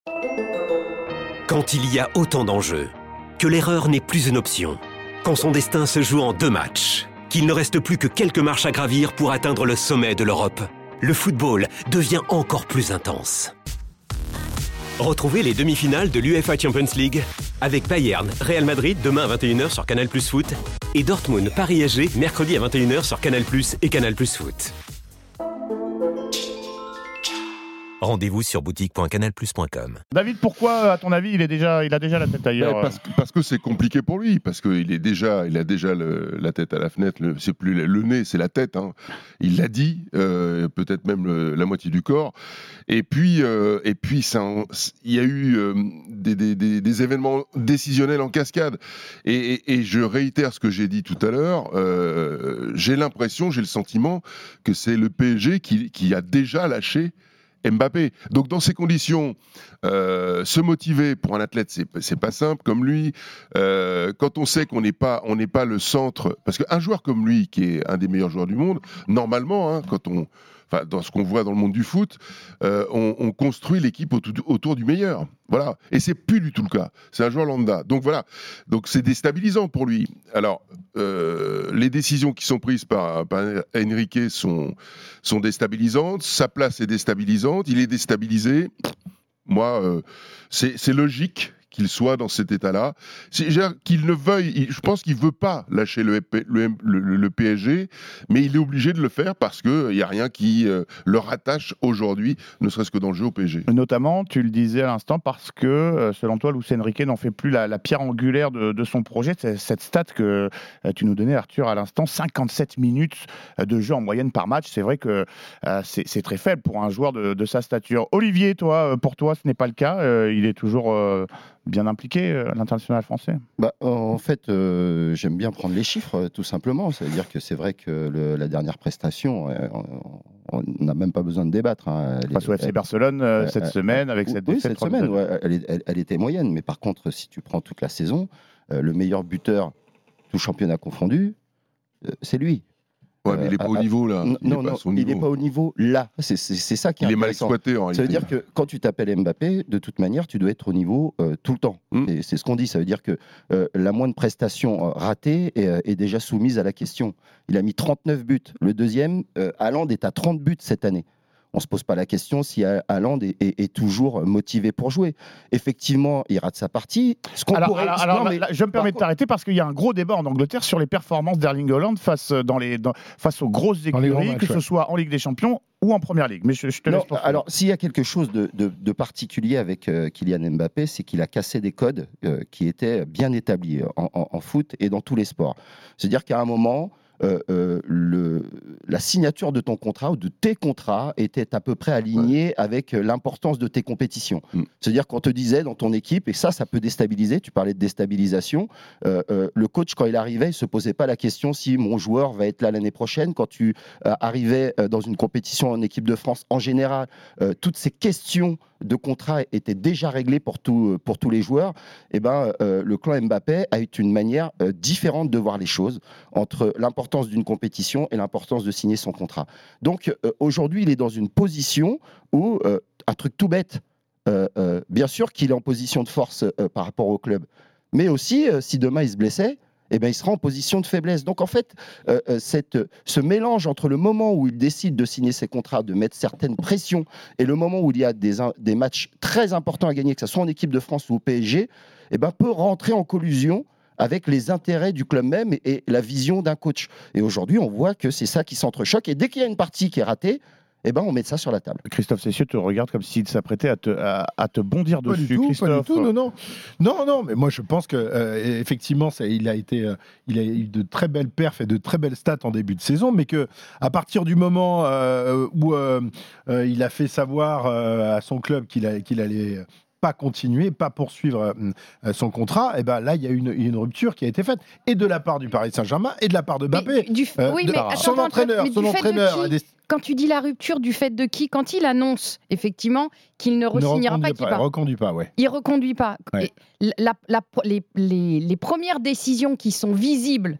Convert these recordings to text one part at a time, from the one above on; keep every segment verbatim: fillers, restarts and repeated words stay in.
Quand il y a autant d'enjeux, que l'erreur n'est plus une option, quand son destin se joue en deux matchs, qu'il ne reste plus que quelques marches à gravir pour atteindre le sommet de l'Europe, le football devient encore plus intense. Retrouvez les demi-finales de l'UEFA Champions League avec Bayern, Real Madrid demain à vingt et une heures sur Canal Plus Foot et Dortmund, Paris S G mercredi à vingt et une heures sur Canal Plus et Canal Plus Foot. Rendez-vous sur boutique point canal plus point com. David, pourquoi, à ton avis, il, est déjà, il a déjà la tête ailleurs? Ouais, parce, que, parce que c'est compliqué pour lui, parce qu'il est déjà, il a déjà le, la tête à la fenêtre, le, c'est plus le, le nez, c'est la tête. Hein. Il l'a dit, euh, peut-être même le, la moitié du corps. Et puis, euh, et puis ça, il y a eu euh, des, des, des, des événements décisionnels en cascade. Et, et, et je réitère ce que j'ai dit tout à l'heure, euh, j'ai l'impression, j'ai le sentiment que c'est le P S G qui, qui a déjà lâché Mbappé. Donc dans ces conditions, euh, se motiver pour un athlète, c'est, c'est pas simple comme lui. Euh, quand on sait qu'on n'est pas, on n'est pas le centre, parce qu'un joueur comme lui, qui est un des meilleurs joueurs du monde, normalement, hein, quand on, enfin, dans ce qu'on voit dans le monde du foot, euh, on, on construit l'équipe autour, autour du meilleur. Voilà. Et c'est plus du tout le cas. C'est un joueur lambda. Donc voilà. Donc c'est déstabilisant pour lui. Alors, euh, les décisions qui sont prises par, par Enrique sont, sont déstabilisantes. Sa place est déstabilisante. Il est déstabilisé. Moi, euh, c'est, c'est logique qu'il soit dans cet état-là. C'est, qu'il ne veuille, il, je pense qu'il ne veut pas lâcher le, le, le, le P S G, mais il est obligé de le faire parce qu'il n'y a rien qui euh, le rattache aujourd'hui, ne serait-ce que dans le jeu au P S G. Notamment, tu le disais à l'instant, parce que, euh, selon toi, Luis Enrique n'en fait plus la, la pierre angulaire de, de son projet. C'est cette stat que euh, tu nous donnais, Arthur, à l'instant, cinquante-sept minutes de jeu en moyenne par match. C'est vrai que euh, c'est, c'est très faible pour un joueur de, de sa stature. Olivier, toi, pour toi, ce n'est pas le cas. Euh, il est toujours... Euh, bien impliqué, euh, l'international français? Bah, en fait, euh, j'aime bien prendre les chiffres, euh, tout simplement. Ça veut dire que c'est vrai que le, la dernière prestation, euh, on n'a même pas besoin de débattre. Hein. Face au F C Barcelone euh, cette euh, semaine, avec oui, cette oui, défaite. cette semaine, ouais, elle, elle, elle était moyenne. Mais par contre, si tu prends toute la saison, euh, le meilleur buteur, tout championnat confondu, euh, c'est lui. Ouais, mais il n'est pas euh, au niveau là. Non, il non, non il n'est pas au niveau là. C'est, c'est, c'est ça qui est il intéressant. Il est mal exploité en réalité. Ça veut dire que quand tu t'appelles Mbappé, de toute manière, tu dois être au niveau euh, tout le temps. Mmh. Et c'est ce qu'on dit. Ça veut dire que euh, la moindre prestation euh, ratée est, euh, est déjà soumise à la question. Il a mis trente-neuf buts. Le deuxième, euh, Haaland est à trente buts cette année. On ne se pose pas la question si Haaland est, est, est toujours motivé pour jouer. Effectivement, il rate sa partie. Ce qu'on alors, pourrait... alors, alors, non, mais... là, je me permets de t'arrêter parce qu'il y a un gros débat en Angleterre sur les performances d'Erling Haaland face, dans les, dans, face aux grosses écuries, matchs, que ouais. ce soit en Ligue des Champions ou en Première Ligue. Mais je, je te non, laisse pour alors, s'il y a quelque chose de, de, de particulier avec euh, Kylian Mbappé, c'est qu'il a cassé des codes euh, qui étaient bien établis en, en, en foot et dans tous les sports. C'est-à-dire qu'à un moment... Euh, euh, le, la signature de ton contrat ou de tes contrats était à peu près alignée ouais. avec l'importance de tes compétitions. Mm. C'est-à-dire qu'on te disait dans ton équipe, et ça, ça peut déstabiliser, tu parlais de déstabilisation, euh, euh, le coach, quand il arrivait, il ne se posait pas la question si mon joueur va être là l'année prochaine. Quand tu euh, arrivais dans une compétition en équipe de France, en général, euh, toutes ces questions de contrat étaient déjà réglées pour, tout, pour tous les joueurs. Et ben, euh, le clan Mbappé a eu une manière euh, différente de voir les choses entre l'importance d'une compétition et l'importance de signer son contrat. Donc euh, aujourd'hui, il est dans une position où, euh, un truc tout bête, euh, euh, bien sûr qu'il est en position de force euh, par rapport au club, mais aussi, euh, si demain il se blessait, eh ben, il sera en position de faiblesse. Donc en fait, euh, cette, ce mélange entre le moment où il décide de signer ses contrats, de mettre certaines pressions, et le moment où il y a des, des matchs très importants à gagner, que ce soit en équipe de France ou au P S G, eh ben, peut rentrer en collusion avec les intérêts du club même et, et la vision d'un coach. Et aujourd'hui, on voit que c'est ça qui s'entrechoque. Et dès qu'il y a une partie qui est ratée, eh ben, on met ça sur la table. Christophe Cessieux te regarde comme s'il s'apprêtait à te, à, à te bondir pas dessus. Du tout, Christophe. pas du tout, non, non. Non, non, mais moi je pense que euh, effectivement, ça, il, a été, euh, il a eu de très belles perfs et de très belles stats en début de saison, mais que à partir du moment euh, où euh, euh, il a fait savoir euh, à son club qu'il, a, qu'il allait pas continuer, pas poursuivre euh, son contrat, et ben là il y a une, une rupture qui a été faite et de la part du Paris Saint-Germain et de la part de Mbappé. Du, du, euh, oui, de, mais attends, son attends, entraîneur, mais son entraîneur. Des... Quand tu dis la rupture, du fait de qui? Quand il annonce effectivement qu'il ne re-signera pas, qu'il pas, il reconduit pas, ouais. Il reconduit pas. Ouais. La, la, les, les, les premières décisions qui sont visibles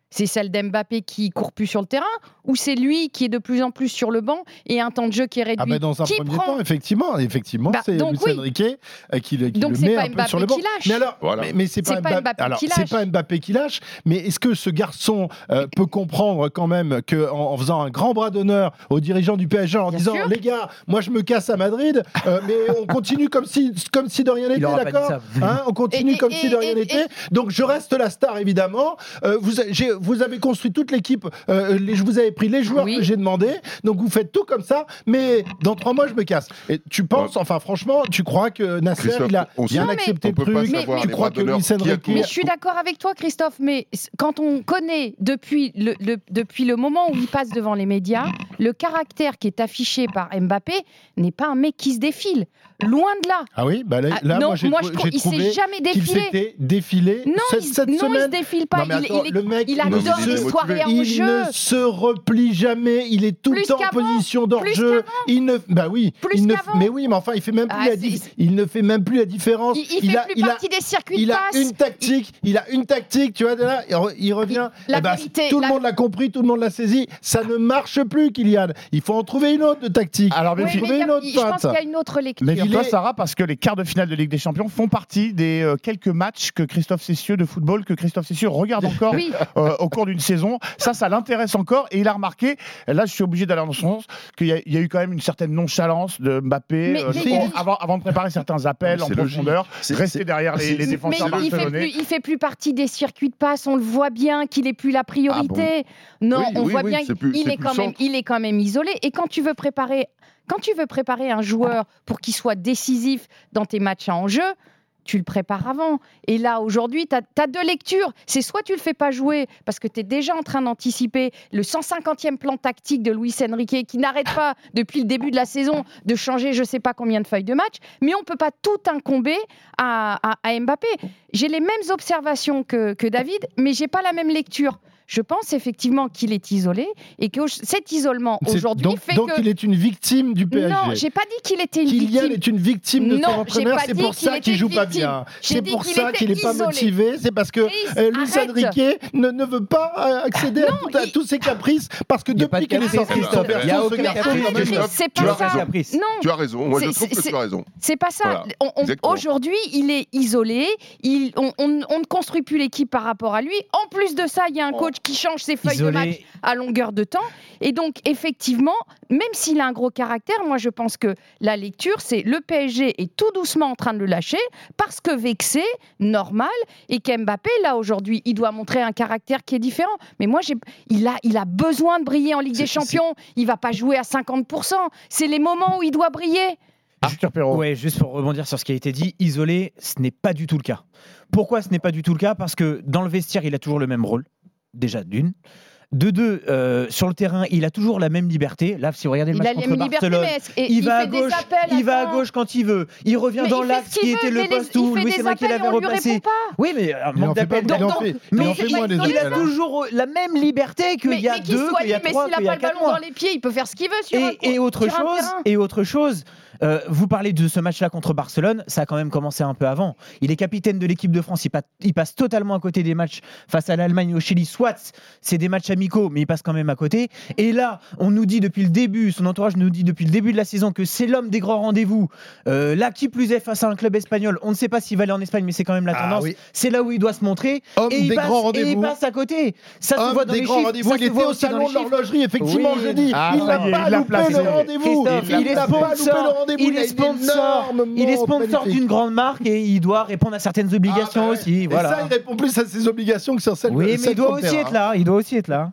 C'est celle d'Mbappé qui court plus sur le terrain ou c'est lui qui est de plus en plus sur le banc et un temps de jeu qui est réduit? Ah bah dans un qui premier prend... temps, effectivement, effectivement bah, c'est donc, Luis oui. Enrique euh, qui, le, qui donc le c'est met pas un peu Mbappé sur le banc. qui lâche. Mais alors, voilà. mais, mais c'est pas, c'est pas Mbappé, Mbappé alors, qui c'est lâche. pas Mbappé qui lâche. Mais est-ce que ce garçon euh, peut comprendre quand même que en, en faisant un grand bras d'honneur aux dirigeants du P S G en Bien disant sûr. les gars, moi je me casse à Madrid, euh, mais on continue comme si comme si de rien n'était, aura pas dit d'accord ça. hein, On continue Et- et- comme si de et- rien et- n'était. Donc je reste la star évidemment. Euh, vous, a- j'ai- vous avez construit toute l'équipe. Euh, les, je vous avais pris les joueurs Oui. que j'ai demandé. Donc vous faites tout comme ça. Mais dans trois mois je me casse. Et tu penses, Ouais. enfin franchement, tu crois que Nasser Christophe, il a on bien sait- accepté on le peut pas truc? savoir Tu les crois bras que d'honneur Luis qui a Enrique tout- Mais je suis d'accord avec toi, Christophe, mais quand on connaît depuis le, le- depuis le moment où il passe devant les médias, le caractère qui est affiché par Mbappé n'est pas un mec qui se défile. Loin de là. Ah oui, bah là, Ah, là, non, moi j'ai moi, trou- je trouve j'ai il s'est trouvé jamais qu'il défilé. s'était défilé Non, cette, il, cette non, il semaine. se défile pas. Non, mais il, attends, il est- le mec, il Non, mais adore il est les motivé. soirées en il jeu. ne se replie jamais, il est tout Plus le temps en qu'avant, position plus d'hors-jeu. Il ne, bah oui, Plus il ne, qu'avant. mais oui, mais enfin, il fait même plus Ah, la, dif- c'est- il ne fait même plus la différence. Il, il fait a, plus il a, partie des circuits il de a passe. une tactique, il a une tactique, tu vois, de là, il re- il revient. La Eh ben, vérité, tout la- le monde l'a compris, tout le monde l'a saisi. Ça ne marche plus, Kylian. Il faut en trouver une autre de tactique. Alors, Oui, méfie- mais trouver il y a- une autre il- je pense feinte. qu'il y a une autre lecture. méfie-toi, Il est- Sarah, parce que les quarts de finale de Ligue des Champions font partie des euh, quelques matchs que Christophe Cessieux de football que Christophe Cessieux regarde encore Oui. euh, au cours d'une saison. Ça, ça l'intéresse encore. Et il a remarqué, là, je suis obligé d'aller dans son sens, qu'il y, a- il y a eu quand même une certaine nonchalance de Mbappé Mais- euh, mais je il- pense, avant, avant de préparer certains appels Mais en c'est logique. profondeur, C'est- rester c'est- derrière les, c'est- les c'est- Mais défenseurs il fait, barcelonais. plus, il fait plus partie des circuits de passe, on le voit bien qu'il est plus la priorité. non, Oui, on oui, voit oui, bien c'est plus- qu'il c'est est, plus quand le même, centre. il est quand même isolé. Et quand tu veux préparer, quand tu veux préparer un joueur pour qu'il soit décisif dans tes matchs en jeu, tu le prépares avant. Et là, aujourd'hui, tu as deux lectures. C'est soit tu le fais pas jouer parce que tu es déjà en train d'anticiper le cent cinquantième plan tactique de Luis Enrique qui n'arrête pas, depuis le début de la saison, de changer je sais pas combien de feuilles de match. Mais on peut pas tout incomber à, à- à Mbappé. J'ai les mêmes observations que, que David, mais j'ai pas la même lecture. Je pense effectivement qu'il est isolé et que cet isolement C'est- aujourd'hui donc, fait donc que... il est une victime du P S G. Non, j'ai pas dit qu'il était une Kylian victime. est une victime de Non, son j'ai entraîneur, pas c'est dit pour qu'il ça qu'il était joue pas victime. bien. J'ai C'est dit pour qu'il ça était qu'il n'est pas isolé. motivé, c'est parce que Chris, euh, Luis arrête. Enrique ne, ne veut pas euh, accéder à, Non, tout- à il- tous ses caprices, parce que Il y a pas depuis de qu'il est caprice, sorti de son Christophe. berceau, Il y a ce aucun garçon, caprice, quand même, Christophe. C'est Tu pas as ça. raison. Caprice. Non, Tu as raison. Moi, je C'est- trouve que c'est- tu as raison. c'est pas ça. Voilà. On- on- Exactement. Aujourd'hui, il est isolé. Il, on, on- on ne construit plus l'équipe par rapport à lui. En plus de ça, il y a un coach qui change ses feuilles de match Isolé. à longueur de temps. Et donc, effectivement, même s'il a un gros caractère, moi, je pense que la lecture, c'est le P S G est tout doucement en train de le lâcher parce que vexé, normal, et qu'Mbappé, là, aujourd'hui, il doit montrer un caractère qui est différent. Mais moi, j'ai, il, a, il a besoin de briller en Ligue des C'est- Champions. Il va pas jouer à cinquante pour cent. C'est les moments où il doit briller. Arthur Perrault. Ouais, juste pour rebondir sur ce qui a été dit, isolé, ce n'est pas du tout le cas. Pourquoi ce n'est pas du tout le cas? Parce que dans le vestiaire, il a toujours le même rôle, déjà d'une. De deux, euh, sur le terrain, il a toujours la même liberté. Là, si vous regardez le Il match a la contre même liberté, Barcelone, mais est-ce- et il, va à fait des gauche, appels, il va à attends. gauche quand il veut. Il revient Mais dans il fait l'axe ce qu'il qui veut, était mais le les- poste où il fait Luis des Enrique appels et l'avait on lui replacé. répond pas. Oui, mais un Il en manque fait pas, d'appels. il en Donc- fait, mais il en il- fait moins des il- Il a appels, hein. toujours la même liberté qu'il Mais, y a mais qu'il deux, soit qu'il y a mais trois, s'il n'a qu'il y pas a le quatre ballon mois. dans les pieds, il peut faire ce qu'il veut sur un Et, court- et autre sur un chose, terrain. et autre chose, euh, vous parlez de ce match-là contre Barcelone, ça a quand même commencé un peu avant. Il est capitaine de l'équipe de France, il, pa- il passe totalement à côté des matchs face à l'Allemagne et au Chili. Soit c'est des matchs amicaux, mais il passe quand même à côté. Et là, on nous dit depuis le début, son entourage nous dit depuis le début de la saison que c'est l'homme des grands rendez-vous. Euh, là, qui plus est face à un club espagnol, on ne sait pas s'il va aller en Espagne, mais c'est quand même la Ah tendance. oui. C'est là où il doit se montrer. Homme et il des passe, grands et il rendez-vous. passe à côté. Ça se Homme voit dans des les grands chiffres. rendez-vous. Ça Il se était voit au aussi dans salon les de chiffres. l'horlogerie, effectivement, Oui. jeudi. Ah, il ça n'a y est, pas il l'a loupé placé. le rendez-vous. Christophe, Il il est n'a pas loupé sponsor, le rendez-vous. il Il a est une sponsor, énorme il est montre sponsor magnifique. d'une grande marque et il doit répondre à certaines obligations Ah, bah ouais. aussi. Et Voilà. ça, il répond plus à ses obligations que sur celles Oui, mais celles il doit sur le aussi terrain. être là. Il doit aussi être là.